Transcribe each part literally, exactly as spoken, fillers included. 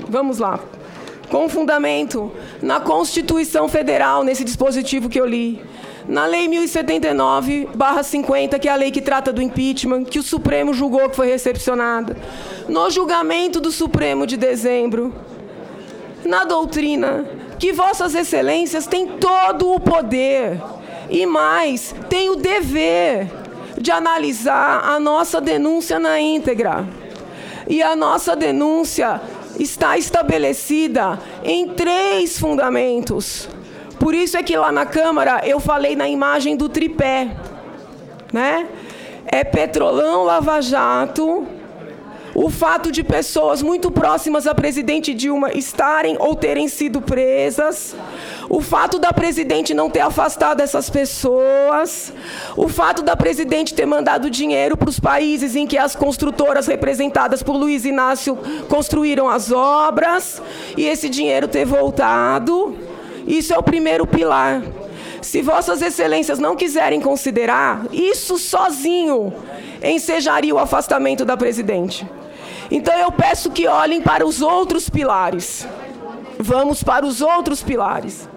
Vamos lá. Com fundamento na Constituição Federal, nesse dispositivo que eu li, na Lei mil e setenta e nove barra cinquenta, que é a lei que trata do impeachment, que o Supremo julgou que foi recepcionada, no julgamento do Supremo de dezembro, na doutrina, que Vossas Excelências têm todo o poder e mais, têm o dever de analisar a nossa denúncia na íntegra. E a nossa denúncia está estabelecida em três fundamentos. Por isso é que lá na Câmara eu falei na imagem do tripé, né? É Petrolão, Lava Jato, o fato de pessoas muito próximas à presidente Dilma estarem ou terem sido presas, o fato da presidente não ter afastado essas pessoas, o fato da presidente ter mandado dinheiro para os países em que as construtoras representadas por Luiz Inácio construíram as obras, e esse dinheiro ter voltado. Isso é o primeiro pilar. Se Vossas Excelências não quiserem considerar, isso sozinho ensejaria o afastamento da presidente. Então eu peço que olhem para os outros pilares. Vamos para os outros pilares.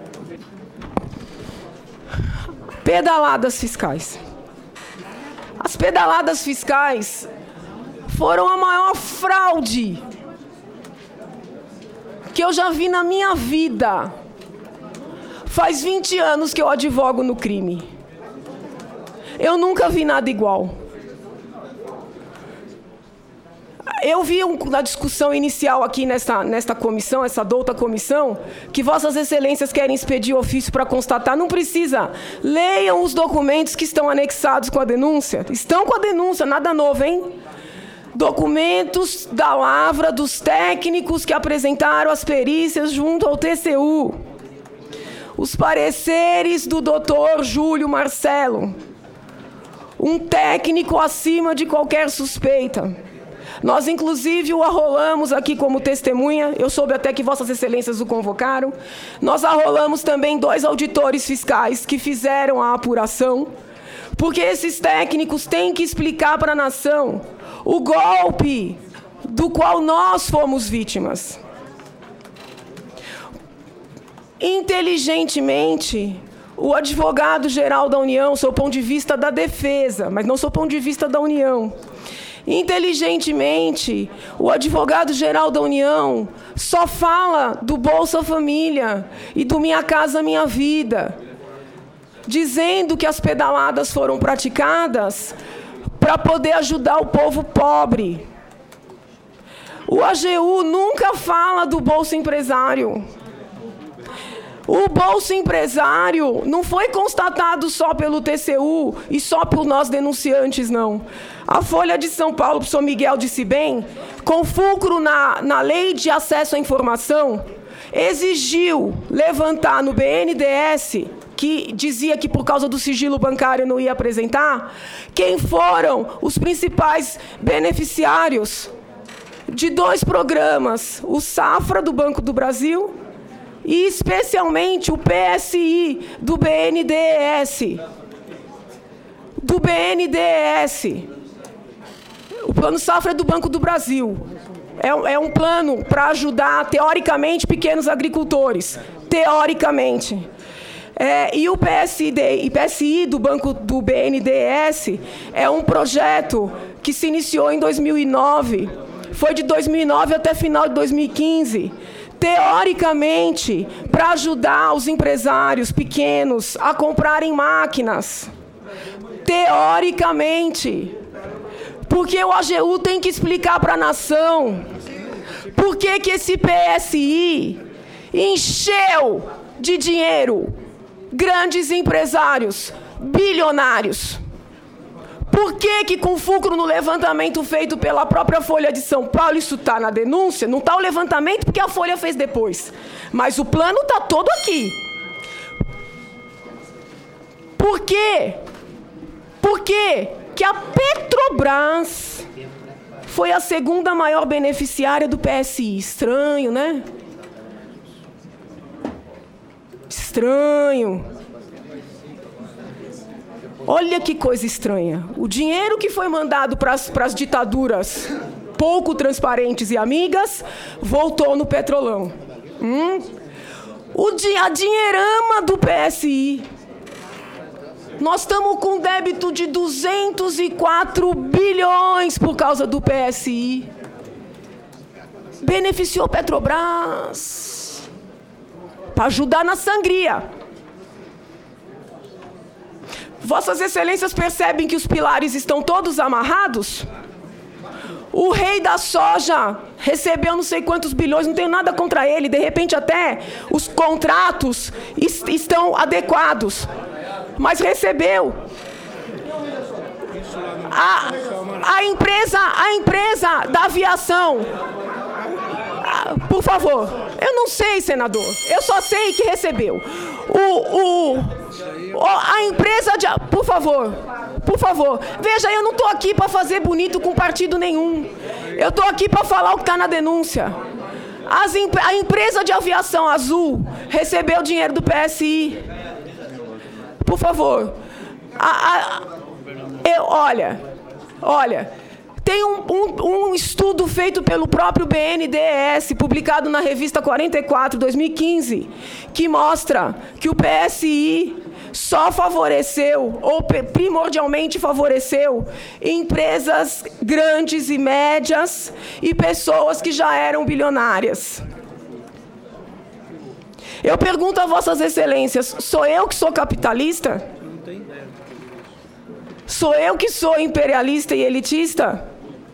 Pedaladas fiscais. As pedaladas fiscais foram a maior fraude que eu já vi na minha vida. Faz vinte anos que eu advogo no crime. Eu nunca vi nada igual. Eu vi um, na discussão inicial aqui nesta, nesta comissão, essa douta comissão, que Vossas Excelências querem expedir ofício para constatar. Não precisa. Leiam os documentos que estão anexados com a denúncia. Estão com a denúncia, nada novo, hein? Documentos da lavra dos técnicos que apresentaram as perícias junto ao T C U. Os pareceres do doutor Júlio Marcelo, um técnico acima de qualquer suspeita. Nós, inclusive, o arrolamos aqui como testemunha, eu soube até que Vossas Excelências o convocaram. Nós arrolamos também dois auditores fiscais que fizeram a apuração, porque esses técnicos têm que explicar para a nação o golpe do qual nós fomos vítimas. Inteligentemente, o advogado-geral da União, sob o ponto de vista da defesa, mas não sob o ponto de vista da União, inteligentemente, o advogado-geral da União só fala do Bolsa Família e do Minha Casa Minha Vida, dizendo que as pedaladas foram praticadas para poder ajudar o povo pobre. O A G U nunca fala do Bolsa Empresário. O Bolsa Empresário não foi constatado só pelo T C U e só por nós denunciantes, não. A Folha de São Paulo, o professor Miguel disse bem, com fulcro na, na Lei de Acesso à Informação, exigiu levantar no B N D E S, que dizia que por causa do sigilo bancário não ia apresentar, quem foram os principais beneficiários de dois programas, o Safra do Banco do Brasil e especialmente o P S I do B N D E S. Do B N D E S. O Plano Safra é do Banco do Brasil. É, é um plano para ajudar, teoricamente, pequenos agricultores. Teoricamente. É, e o P S I, P S I do Banco do B N D E S é um projeto que se iniciou em dois mil e nove. Foi de dois mil e nove até final de dois mil e quinze. Teoricamente, para ajudar os empresários pequenos a comprarem máquinas. Teoricamente. Porque o A G U tem que explicar para a nação por que que esse P S I encheu de dinheiro grandes empresários, bilionários. Por que que, com fulcro no levantamento feito pela própria Folha de São Paulo, isso está na denúncia? Não está o levantamento porque a Folha fez depois. Mas o plano está todo aqui. Por quê? Por quê que a Petrobras foi a segunda maior beneficiária do P S I? Estranho, né? Estranho. Olha que coisa estranha. O dinheiro que foi mandado para as ditaduras pouco transparentes e amigas, voltou no Petrolão. Hum? O di- a dinheirama do P S I. Nós estamos com débito de duzentos e quatro bilhões por causa do P S I. Beneficiou Petrobras para ajudar na sangria. Vossas Excelências percebem que os pilares estão todos amarrados? O rei da soja recebeu não sei quantos bilhões, não tenho nada contra ele, de repente até os contratos est- estão adequados, mas recebeu. A, a, empresa, a empresa da aviação, ah, por favor, eu não sei, senador, eu só sei que recebeu. O, o, a empresa de... Por favor, por favor, veja, eu não estou aqui para fazer bonito com partido nenhum. Eu estou aqui para falar o que está na denúncia. As, a empresa de aviação Azul recebeu dinheiro do P S I. Por favor. A, a, eu, olha, olha, tem um, um, um estudo feito pelo próprio B N D E S, publicado na revista quarenta e quatro, dois mil e quinze, que mostra que o P S I só favoreceu, ou primordialmente favoreceu, empresas grandes e médias e pessoas que já eram bilionárias. Eu pergunto a Vossas Excelências, sou eu que sou capitalista? Sou eu que sou imperialista e elitista?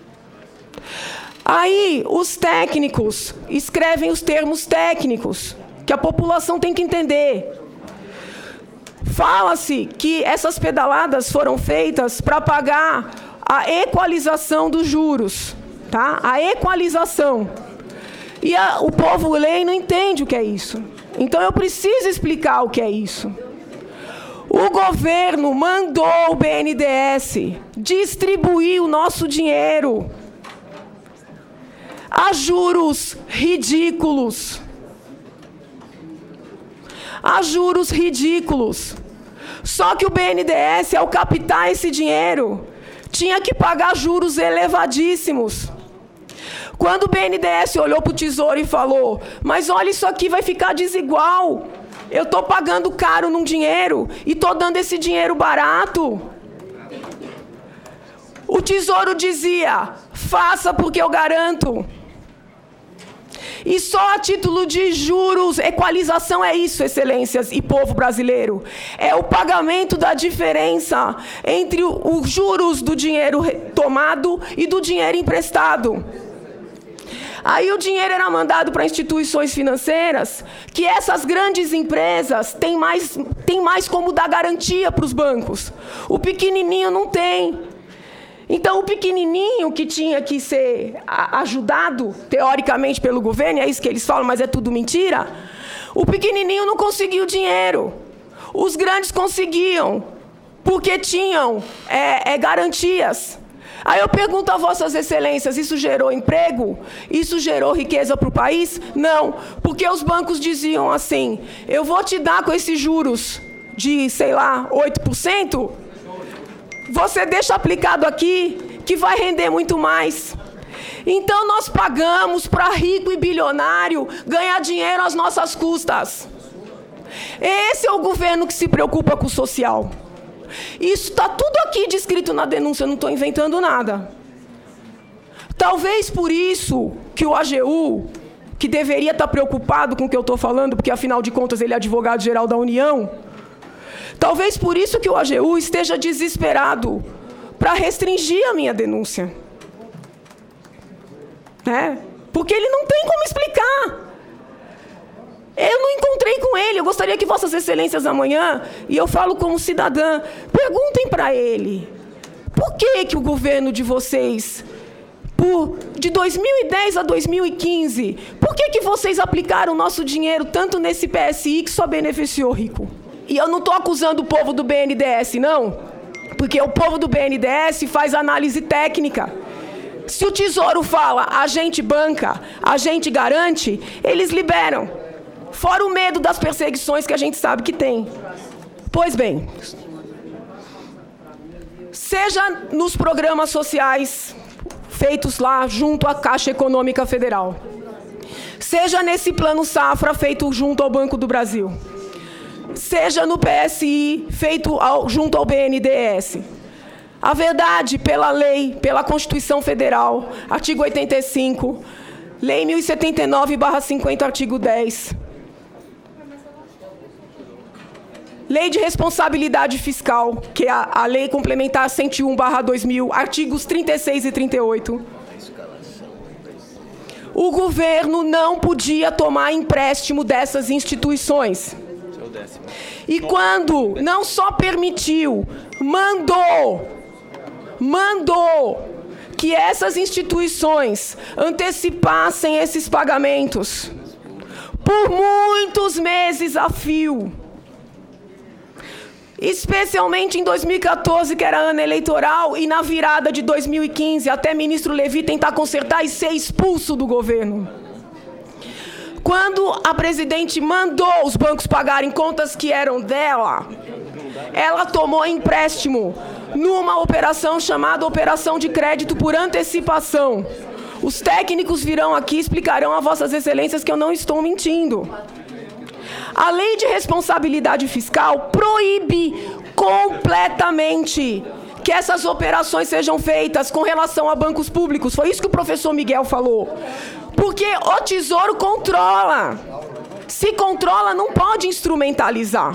Aí, os técnicos escrevem os termos técnicos, que a população tem que entender. Fala-se que essas pedaladas foram feitas para pagar a equalização dos juros, tá? A equalização. E a, o povo lê e não entende o que é isso. Então, eu preciso explicar o que é isso. O governo mandou o B N D E S distribuir o nosso dinheiro a juros ridículos. A juros ridículos. Só que o B N D E S, ao captar esse dinheiro, tinha que pagar juros elevadíssimos. Quando o B N D E S olhou para o Tesouro e falou, mas olha, isso aqui vai ficar desigual. Eu estou pagando caro num dinheiro e estou dando esse dinheiro barato. O Tesouro dizia, faça porque eu garanto. E só a título de juros, equalização é isso, Excelências e povo brasileiro. É o pagamento da diferença entre os juros do dinheiro tomado e do dinheiro emprestado. Aí o dinheiro era mandado para instituições financeiras, que essas grandes empresas têm mais, têm mais como dar garantia para os bancos. O pequenininho não tem. Então, o pequenininho que tinha que ser ajudado, teoricamente, pelo governo, é isso que eles falam, mas é tudo mentira, o pequenininho não conseguiu dinheiro. Os grandes conseguiam, porque tinham é, é, garantias. Aí eu pergunto a Vossas Excelências, isso gerou emprego? Isso gerou riqueza para o país? Não, porque os bancos diziam assim, eu vou te dar com esses juros de, sei lá, oito por cento, você deixa aplicado aqui, que vai render muito mais. Então nós pagamos para rico e bilionário ganhar dinheiro às nossas custas. Esse é o governo que se preocupa com o social. Isso está tudo aqui descrito na denúncia, eu não estou inventando nada. Talvez por isso que o A G U, que deveria estar preocupado com o que eu estou falando, porque afinal de contas ele é advogado-geral da União, talvez por isso que o A G U esteja desesperado para restringir a minha denúncia. Né? Porque ele não tem como explicar. Eu não encontrei com ele. Eu gostaria que Vossas Excelências amanhã, e eu falo como cidadã, perguntem para ele, por que que o governo de vocês, por, de dois mil e dez a dois mil e quinze, por que que vocês aplicaram o nosso dinheiro tanto nesse P S I que só beneficiou rico? E eu não estou acusando o povo do B N D E S, não, porque o povo do B N D E S faz análise técnica. Se o Tesouro fala, a gente banca, a gente garante, eles liberam. Fora o medo das perseguições que a gente sabe que tem. Pois bem, seja nos programas sociais feitos lá junto à Caixa Econômica Federal. Seja nesse plano safra feito junto ao Banco do Brasil. Seja no P S I feito ao, junto ao B N D E S. A verdade, pela lei, pela Constituição Federal, artigo oitenta e cinco, Lei mil e setenta e nove barra cinquenta, artigo dez. Lei de Responsabilidade Fiscal, que é a, a Lei Complementar cento e um barra dois mil, artigos trinta e seis e trinta e oito. O governo não podia tomar empréstimo dessas instituições. E quando não só permitiu, mandou, mandou que essas instituições antecipassem esses pagamentos por muitos meses a fio. Especialmente em dois mil e quatorze, que era ano eleitoral, e na virada de dois mil e quinze, até ministro Levi tentar consertar e ser expulso do governo. Quando a presidente mandou os bancos pagarem contas que eram dela, ela tomou empréstimo numa operação chamada Operação de Crédito por Antecipação. Os técnicos virão aqui e explicarão a vossas excelências que eu não estou mentindo. A Lei de Responsabilidade Fiscal proíbe completamente que essas operações sejam feitas com relação a bancos públicos. Foi isso que o professor Miguel falou. Porque o Tesouro controla. Se controla, não pode instrumentalizar.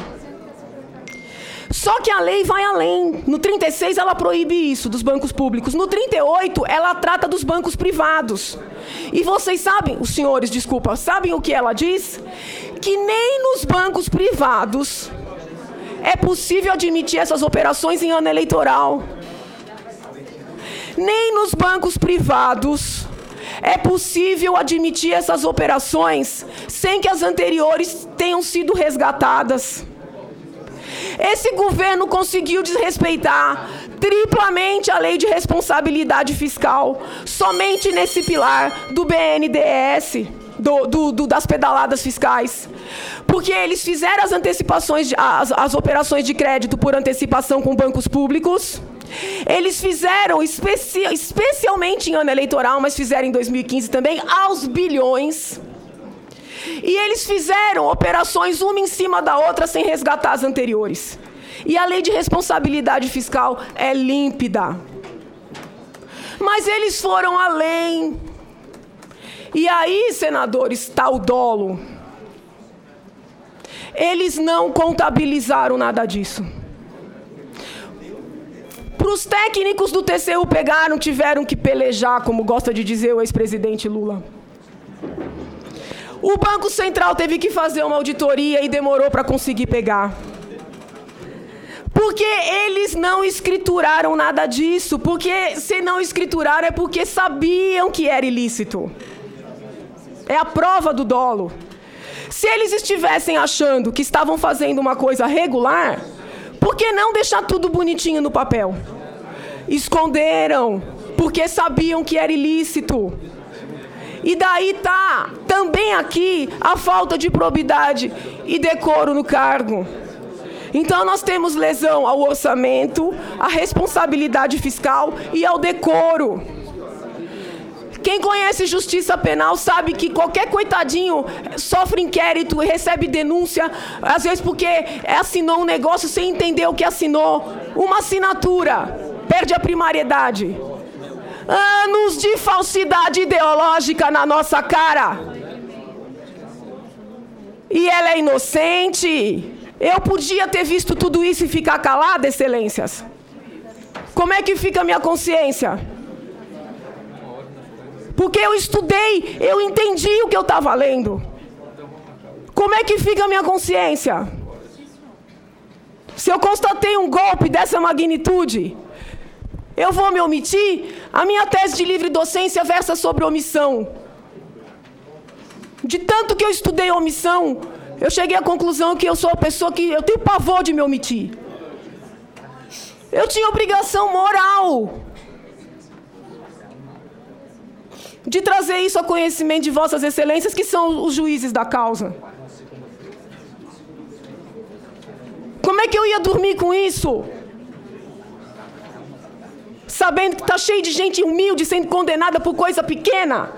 Só que a lei vai além. No trinta e seis, ela proíbe isso dos bancos públicos. No trinta e oito, ela trata dos bancos privados. E vocês sabem, os senhores, desculpa, sabem o que ela diz? Que nem nos bancos privados é possível admitir essas operações em ano eleitoral. Nem nos bancos privados é possível admitir essas operações sem que as anteriores tenham sido resgatadas. Esse governo conseguiu desrespeitar triplamente a Lei de Responsabilidade Fiscal, somente nesse pilar do B N D E S, do, do, do, das pedaladas fiscais. Porque eles fizeram as antecipações, de, as, as operações de crédito por antecipação com bancos públicos. Eles fizeram, especi, especialmente em ano eleitoral, mas fizeram em dois mil e quinze também, aos bilhões. E eles fizeram operações uma em cima da outra sem resgatar as anteriores. E a Lei de Responsabilidade Fiscal é límpida. Mas eles foram além. E aí, senadores, está o dolo. Eles não contabilizaram nada disso. Para os técnicos do T C U pegaram, tiveram que pelejar, como gosta de dizer o ex-presidente Lula. O Banco Central teve que fazer uma auditoria e demorou para conseguir pegar. Porque eles não escrituraram nada disso. Porque se não escrituraram é porque sabiam que era ilícito. É a prova do dolo. Se eles estivessem achando que estavam fazendo uma coisa regular, por que não deixar tudo bonitinho no papel? Esconderam, porque sabiam que era ilícito. E daí tá também aqui a falta de probidade e decoro no cargo. Então nós temos lesão ao orçamento, à responsabilidade fiscal e ao decoro. Quem conhece justiça penal sabe que qualquer coitadinho sofre inquérito e recebe denúncia, às vezes porque assinou um negócio sem entender o que assinou. Uma assinatura, perde a primariedade. Anos de falsidade ideológica na nossa cara. E ela é inocente. Eu podia ter visto tudo isso e ficar calada, excelências. Como é que fica a minha consciência? Porque eu estudei, eu entendi o que eu estava lendo. Como é que fica a minha consciência? Se eu constatei um golpe dessa magnitude, eu vou me omitir? A minha tese de livre docência versa sobre omissão. De tanto que eu estudei omissão, eu cheguei à conclusão que eu sou a pessoa que eu tenho pavor de me omitir. Eu tinha obrigação moral de trazer isso ao conhecimento de vossas excelências, que são os juízes da causa. Como é que eu ia dormir com isso? sabendo que está cheio de gente humilde sendo condenada por coisa pequena?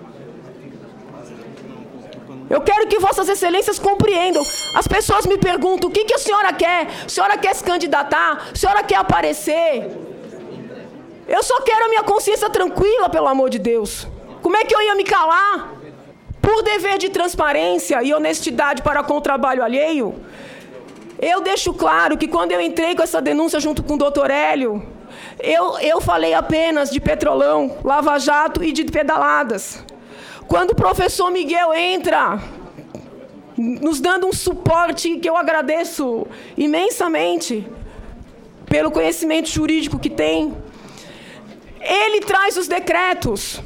Eu quero que vossas excelências compreendam. As pessoas me perguntam, o que, que a senhora quer? A senhora quer se candidatar? A senhora quer aparecer? Eu só quero a minha consciência tranquila, pelo amor de Deus. Como é que eu ia me calar? Por dever de transparência e honestidade para com o trabalho alheio, eu deixo claro que quando eu entrei com essa denúncia junto com o doutor Hélio, eu, eu falei apenas de Petrolão, Lava Jato e de pedaladas. Quando o professor Miguel entra, nos dando um suporte que eu agradeço imensamente, pelo conhecimento jurídico que tem, ele traz os decretos.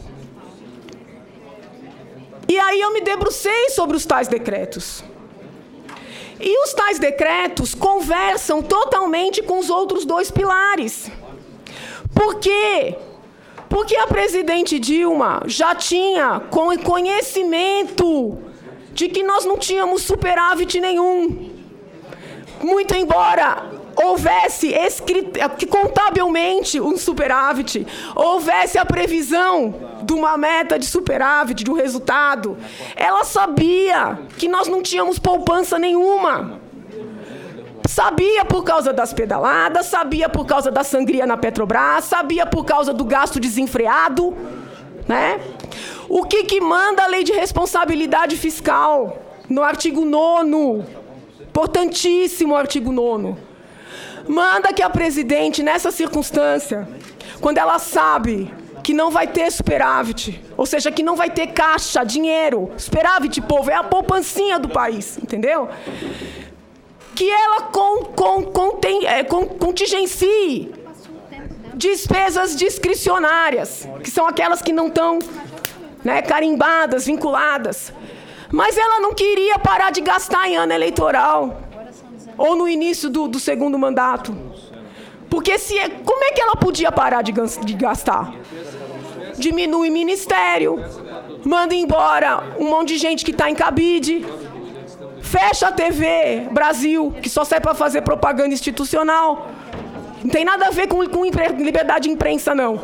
E aí eu me debrucei sobre os tais decretos. E os tais decretos conversam totalmente com os outros dois pilares. Por quê? Porque a presidente Dilma já tinha conhecimento de que nós não tínhamos superávit nenhum. Muito embora houvesse escrito, contabilmente um superávit, houvesse a previsão de uma meta de superávit, de um resultado, ela sabia que nós não tínhamos poupança nenhuma. Sabia por causa das pedaladas, sabia por causa da sangria na Petrobras, sabia por causa do gasto desenfreado, né? O que que manda a lei de responsabilidade fiscal? No artigo nono, importantíssimo artigo nono. Manda que a presidente, nessa circunstância, quando ela sabe que não vai ter superávit, ou seja, que não vai ter caixa, dinheiro, superávit, povo, é a poupancinha do país, entendeu? Que ela con, con, contém, é, con, contingencie despesas discricionárias, que são aquelas que não estão, né, carimbadas, vinculadas. Mas ela não queria parar de gastar em ano eleitoral, ou no início do, do segundo mandato. Porque se, como é que ela podia parar de, de gastar? Diminui ministério, manda embora um monte de gente que está em cabide, fecha a T V Brasil, que só serve para fazer propaganda institucional. Não tem nada a ver com, com liberdade de imprensa, não.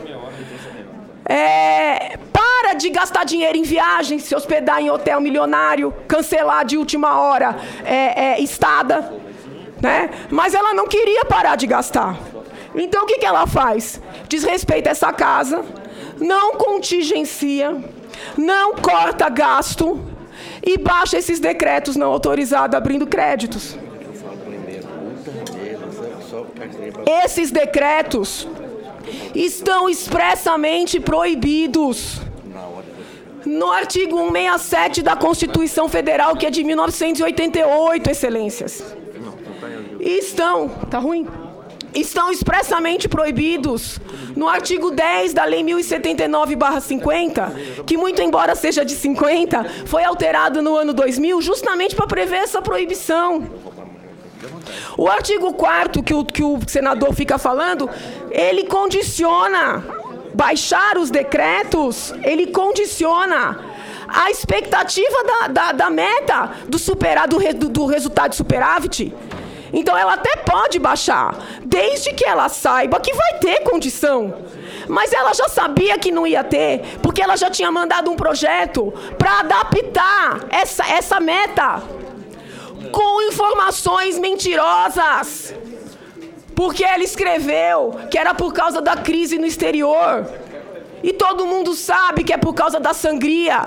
É, para de gastar dinheiro em viagem, se hospedar em hotel milionário, cancelar de última hora é, é, estada, né? Mas ela não queria parar de gastar. Então o que, que ela faz? Desrespeita essa casa, não contingencia, não corta gasto e baixa esses decretos não autorizados abrindo créditos. Esses decretos estão expressamente proibidos no artigo cento e sessenta e sete da Constituição Federal, que é de mil novecentos e oitenta e oito, excelências. Estão, tá ruim? Estão expressamente proibidos no artigo dez da Lei mil e setenta e nove barra cinquenta, que, muito embora seja de cinquenta, foi alterado no ano dois mil justamente para prever essa proibição. O artigo quarto, que o, que o senador fica falando, ele condiciona, baixar os decretos, ele condiciona a expectativa da, da, da meta do, superar, do, do, do resultado de superávit. Então, ela até pode baixar, desde que ela saiba que vai ter condição. Mas ela já sabia que não ia ter, porque ela já tinha mandado um projeto para adaptar essa, essa meta com informações mentirosas. Porque ela escreveu que era por causa da crise no exterior. E todo mundo sabe que é por causa da sangria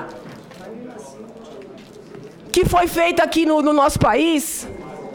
que foi feita aqui no, no nosso país.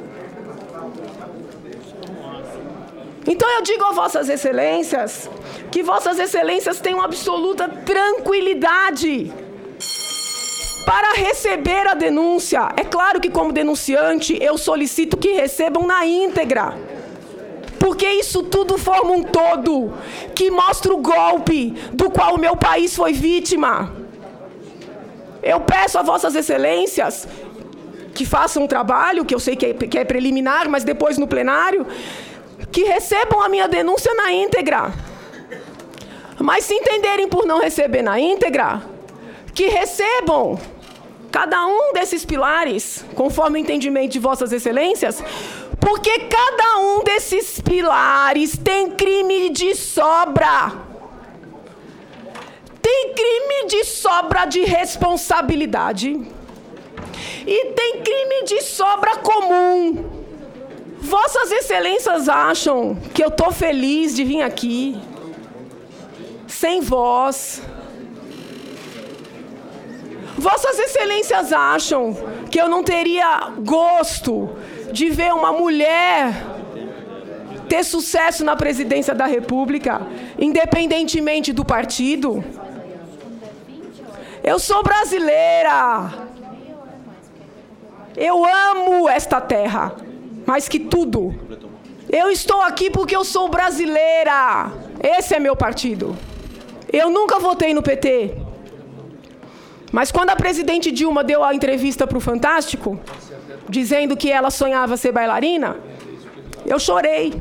Então eu digo a vossas excelências que vossas excelências tenham absoluta tranquilidade para receber a denúncia. É claro que, como denunciante, eu solicito que recebam na íntegra, porque isso tudo forma um todo que mostra o golpe do qual o meu país foi vítima. Eu peço a vossas excelências que façam um trabalho, que eu sei que é, que é preliminar, mas depois no plenário, que recebam a minha denúncia na íntegra. Mas se entenderem por não receber na íntegra, que recebam cada um desses pilares, conforme o entendimento de vossas excelências, Porque cada um desses pilares tem crime de sobra. Tem crime de sobra de responsabilidade. E tem crime de sobra comum. Vossas Excelências acham que eu estou feliz de vir aqui, sem voz? Vossas Excelências acham que eu não teria gosto de ver uma mulher ter sucesso na presidência da República, independentemente do partido? Eu sou brasileira. Eu amo esta terra, mais que tudo. Eu estou aqui porque eu sou brasileira. Esse é meu partido. Eu nunca votei no P T. Mas quando a presidente Dilma deu a entrevista para o Fantástico, dizendo que ela sonhava ser bailarina, eu chorei.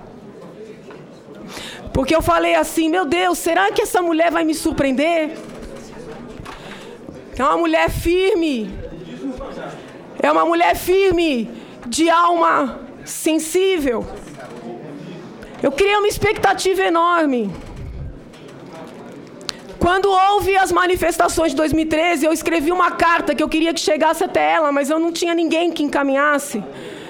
Porque eu falei assim, meu Deus, será que essa mulher vai me surpreender? É uma mulher firme. É uma mulher firme, de alma sensível. Eu criei uma expectativa enorme. Quando houve as manifestações de dois mil e treze, eu escrevi uma carta que eu queria que chegasse até ela, mas eu não tinha ninguém que encaminhasse.